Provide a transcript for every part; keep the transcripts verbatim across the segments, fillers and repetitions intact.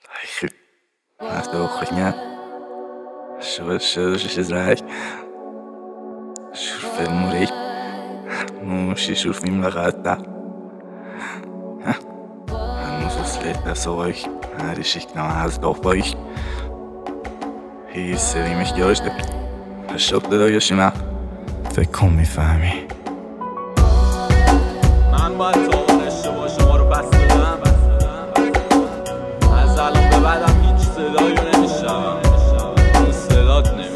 Nach der Woche, شو شو شو زرعك شوف المريك موشي شوف مين لغاتا هنوز ليتا سوي هاري شيكنا عاز دوفاي هي سری mich گرشته شوف دادایشی من فکر کن میفهمی من باید تو اشتباه شما رو بس دادم از الان به بعدم هیچ صدایی رو نمیشنم اون صدات نمیاد.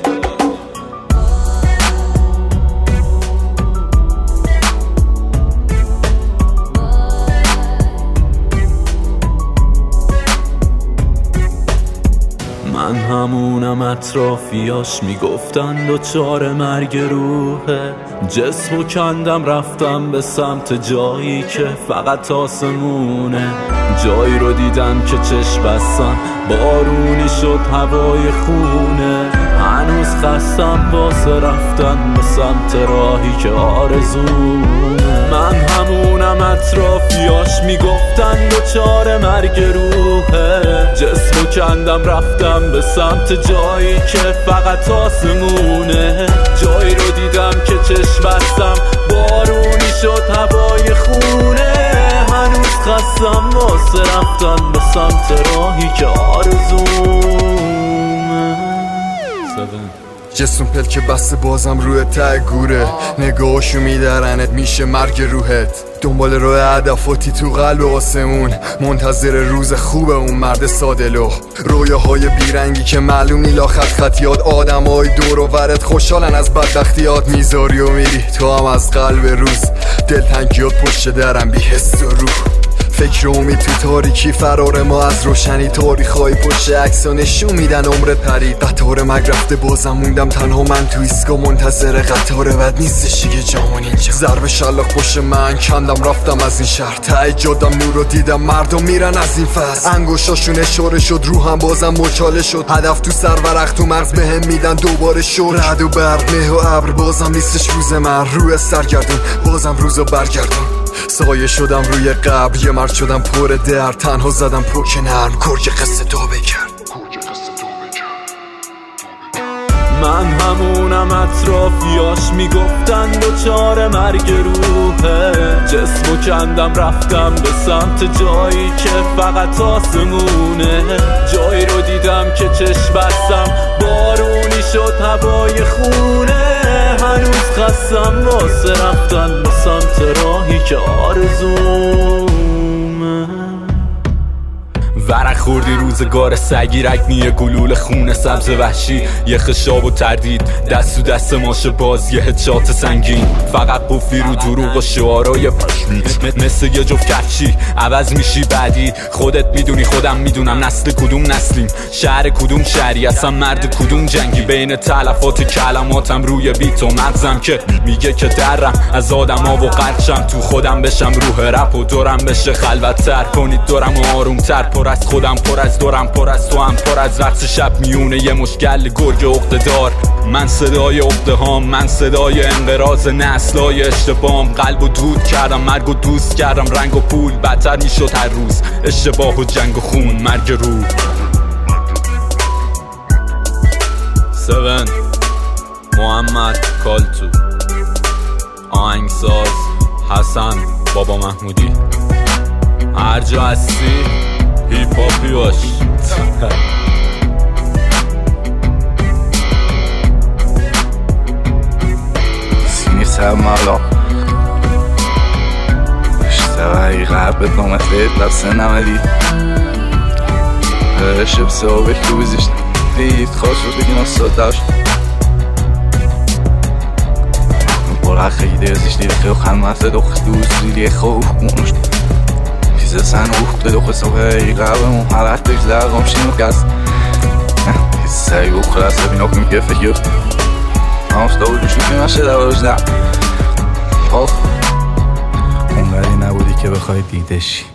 من همونم اطرافیاش میگفتن دوچار مرگ روحه جسمو کندم رفتم به سمت جایی که فقط آسمونه جایی رو دیدم که چشم بستم بارونی شد هوای خونه هنوز خستم واسه رفتن به سمت راهی که آرزونه من همونم اطرافیاش میگفتن دوچار مرگ روحه جسمو کندم رفتم به سمت جایی که فقط آسمونه جایی رو دیدم که چشم بستم بارونی شد هوای خونه هنوز خستم واسه رفتن به سمت راهی که آرزومه. جسم پل که بسته بازم روی ته گوره نگاهشو میدرنت میشه مرگ روحت دنبال روی هدفاتی تو قلب آسمون منتظر روز خوب اون مرد سادلو رویاهای بیرنگی که معلوم نیلا خط خطیات آدم های دور و ورت خوشحالن از بدبختیات میذاری و میری تو هم از قلب روز دلتنگیات پشت درم بی حس و روح فکر امید تو تاریکی فرار ما از روشنی تاریخ‌های پشت عکس نشون میدن عمرت پرید قطار مگ رفته بازم موندم تنها من تو ایستگاه منتظر قطار بد نیستش دیگه جامون اینجا ضرب شلاق پشت من کندم رفتم از این شهر ته جادم نور رو دیدم مردم میرن از این فصل انگشتاشون اشاره شد روحم بازم مچاله شد هدف تو سر ورق تو مغز بهم میدن دوباره شد رعد و برق مه و ابر بازم نیستش روز من روی سرگردون بازم روزو برگردون سایه شدم روی قبر یه مرد شدم پر در تنها زدم پک نرم کرک قصه تو بکرد من همونم اطرافیاش میگفتن دوچار مرگ روحه جسمو کندم رفتم به سمت جایی که فقط آسمونه جایی رو دیدم که چشم بستم بارونی شد هوای خونه هنوز خستم واسه رفتن به سمت راهی که آرزومه ورق خوردی روزگار سگی رگنی گلول خونه سبز وحشی یه خشاب و تردید دست تو دست ماشه باز یه هدشات سنگین فقط قفلی رو دروغ و شعارای پشمیت مثل یه جفت کفشی عوض میشی بعدی خودت میدونی خودم میدونم نسل کدوم نسلیم شهر کدوم شهری اصلا مرد کدوم جنگی بین تلفات کلماتم روی بیت و مغزم که میگه که درم از آدم ها و قرچم تو خودم بشم روح رپ و دورم بشه خلوت تر کنید دورم آروم تر پر از خودم پر از دورم پر از تو هم پر از رقص شب میونه یه مشکل گرگ عقده‌دار من صدای عقده‌هام من صدای انقراض نسلای اشتباهم قلب و دود کردم مرگ و دوست کردم رنگ و پول بدتر میشد هر روز اشتباه و جنگ و خون مرگ رو سون محمد کالتو آهنگساز حسن بابا محمودی هر جا هستی هیپ هاپی باش سینی سرمالا اشتغایی قربت نامتلید لبسه نمدید شب سوابه کوزشت دید خواست رو بگیم استاد داشت برای خیلی ازش دید خیلی خلمت دوخت دوست دیدی خوب کنشت sen ruhte doch so hey gaben und halt ich sag um schon gas ist sei auch krass wenn noch mit gefällt jo aus da und schon mal شده was da auf اون غری نبودی که بخوای دیدشی